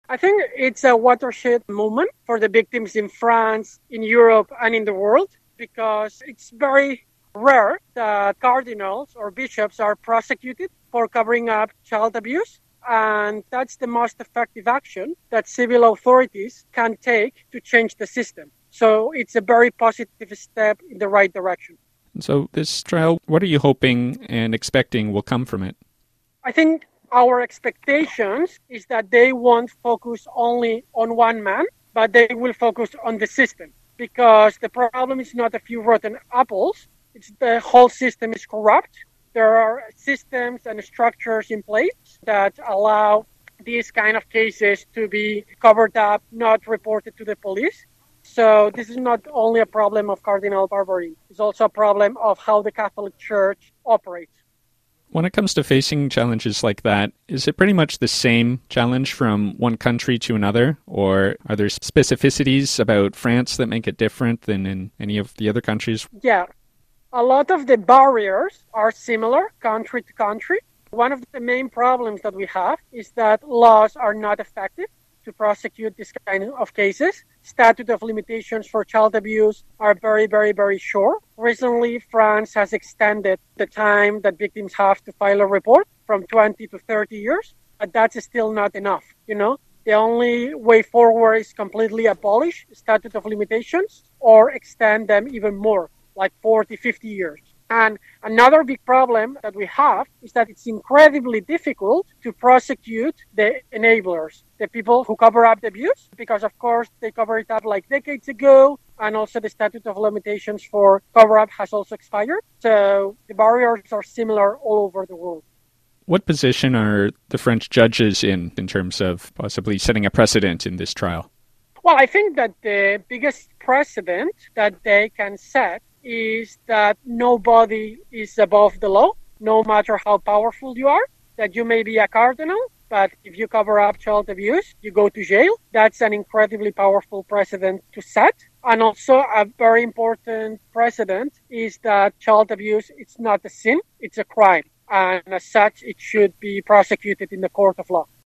I think it's a watershed moment for the victims in France, in Europe, and in the world, because it's very rare that cardinals or bishops are prosecuted for covering up child abuse. And that's the most effective action that civil authorities can take to change the system. So it's a very positive step in the right direction. So this trial, what are you hoping and expecting will come from it? I think our expectations is that they won't focus only on one man, but they will focus on the system. Because the problem is not a few rotten apples, it's the whole system is corrupt. There are systems and structures in place that allow these kind of cases to be covered up, not reported to the police. So this is not only a problem of Cardinal Barberin, it's also a problem of how the Catholic Church operates. When it comes to facing challenges like that, is it pretty much the same challenge from one country to another? Or are there specificities about France that make it different than in any of the other countries? Yeah, a lot of the barriers are similar country to country. One of the main problems that we have is that laws are not effective to prosecute this kind of cases. Statute of limitations for child abuse are very, very, very short. Recently, France has extended the time that victims have to file a report from 20 to 30 years, but that's still not enough, The only way forward is completely abolish statute of limitations or extend them even more, like 40, 50 years. And another big problem that we have is that it's incredibly difficult to prosecute the enablers, the people who cover up the abuse, because of course they covered it up like decades ago, and also the statute of limitations for cover-up has also expired. So the barriers are similar all over the world. What position are the French judges in terms of possibly setting a precedent in this trial? Well, I think that the biggest precedent that they can set is that nobody is above the law, no matter how powerful you are, that you may be a cardinal, but if you cover up child abuse, you go to jail. That's an incredibly powerful precedent to set. And also a very important precedent is that child abuse, it's not a sin, it's a crime. And as such, it should be prosecuted in the court of law.